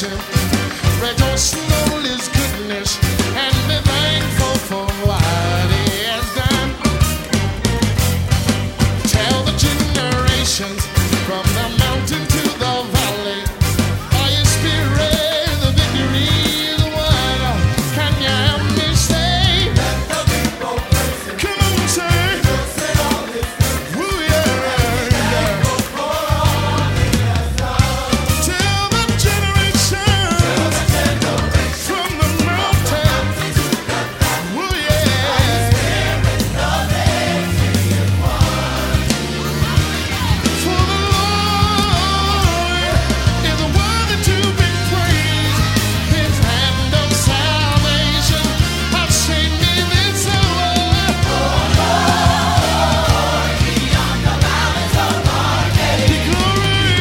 celebration. Rejoice in all his goodness and be thankful for what he has done. Tell the generations from the mountain to the valley, by his spirit the victory is won. Can you help me say? Let the people praise him. Come on, say. Just say all his goodness. Ooh, yeah. Tell the generations from the mountain. Ooh, yeah. For the Lord is worthy to be praised. His hand of salvation has saved me this hour. Be glory.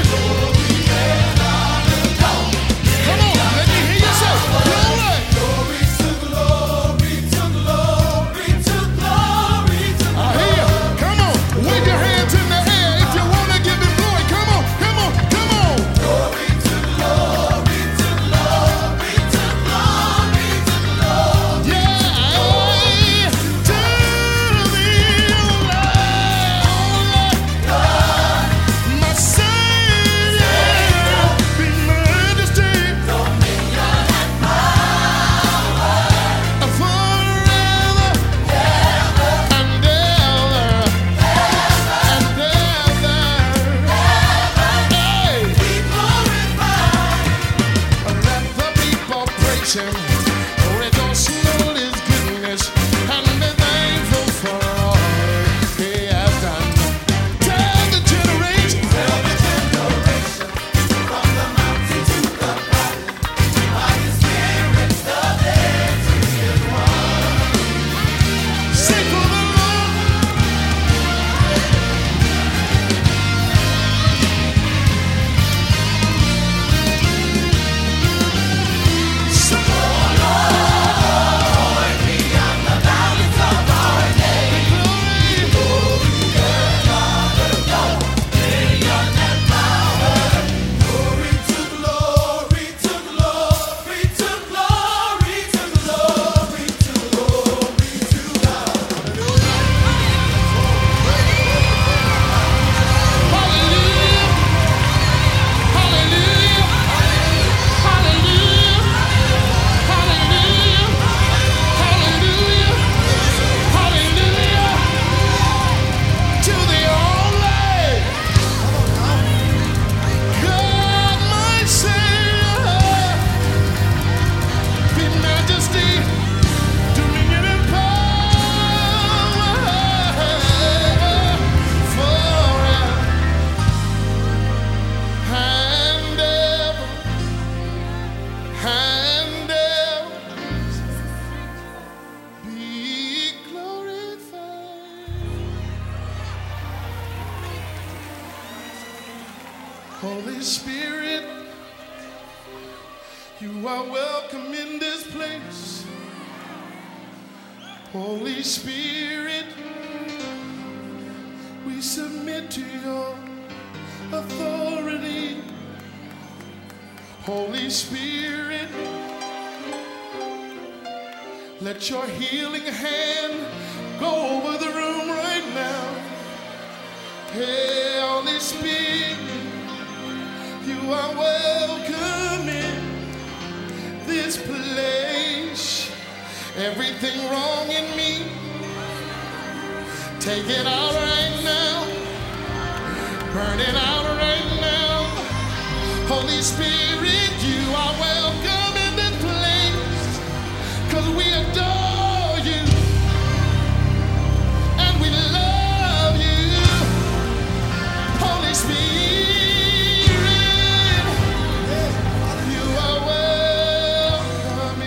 Come on, let me hear you say glory. Glory to glory to glory to glory to I hear you. Come on, wave your hands in the air if you want to give him glory. Come on, come on, come on. glory to glory to glory to glory to glory. Yeah, to the Lord, my Savior, be majesty, Dominion and power forever and ever and ever. Hey, be glorified. let the people praise him, rejoice in all his goodness, and be thankful for all he has done. Tell the generation. Tell the generation from the mountain to the valley, by his spirit the victory is won. Sing for the Lord. Sing for the Lord, beyond the valleys of our day, glory. dominion and power. Glory to glory to glory to glory to glory to glory to God. Hallelujah. Hallelujah. Hallelujah. Hallelujah. Hallelujah. Hallelujah. To the only God, my Savior, be majesty, dominion and power forever and ever and ever. Be glorified. Holy Spirit, you are welcome in this place. Holy Spirit, we submit to your authority. Holy Spirit, let your healing hand go over the room right now. Hey, Holy Spirit, you are welcome in this place. Everything wrong in me, take it out right now. Burn it out right now. Holy Spirit, you are welcome in this place. 'Cause we adore you and we love you. Holy Spirit, you are welcome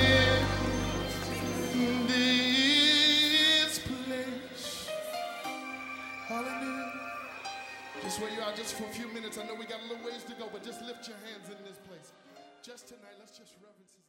in this place. Hallelujah. Just where you are, just for a few minutes. I know we got a little ways to go, but just lift your hands in this place. Just tonight, let's just reverence his